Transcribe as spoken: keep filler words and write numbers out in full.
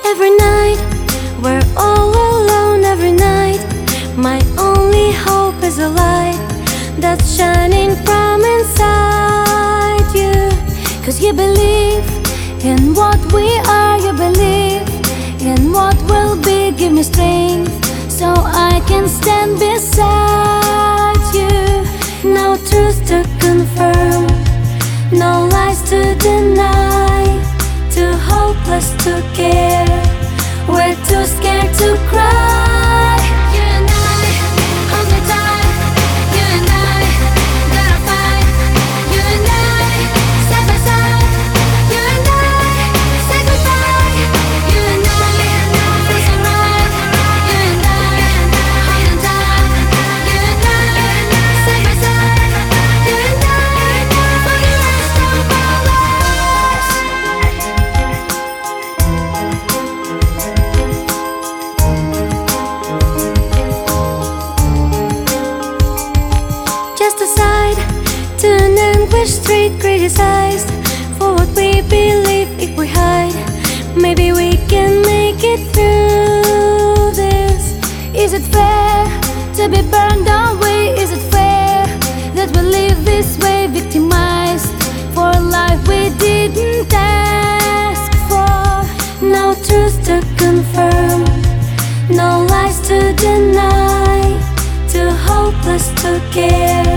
Every night, we're all alone every night. My only hope is a light that's shining from inside you. Cause you believe in what we are, you believe in what will be. Give me strength so I can stand beside you. No truth to confirm, no lies to deny, too hopeless to care, we're too scared to cry. You and I, hold me tight. You and I, gotta fight. You and I, side by side. You and I, say goodbye. You and I, feels alright. You and I, hold on tight. You and I, side by side. You and I, for the rest of our lives. Just aside to an anguished street, criticized for what we believe. If we hide, maybe we can make it through this. Is it fair to be burned away? Is it fair that we live this way, victimized for a life we didn't ask for? No truth to confirm, no lies to deny, too hopeless to care,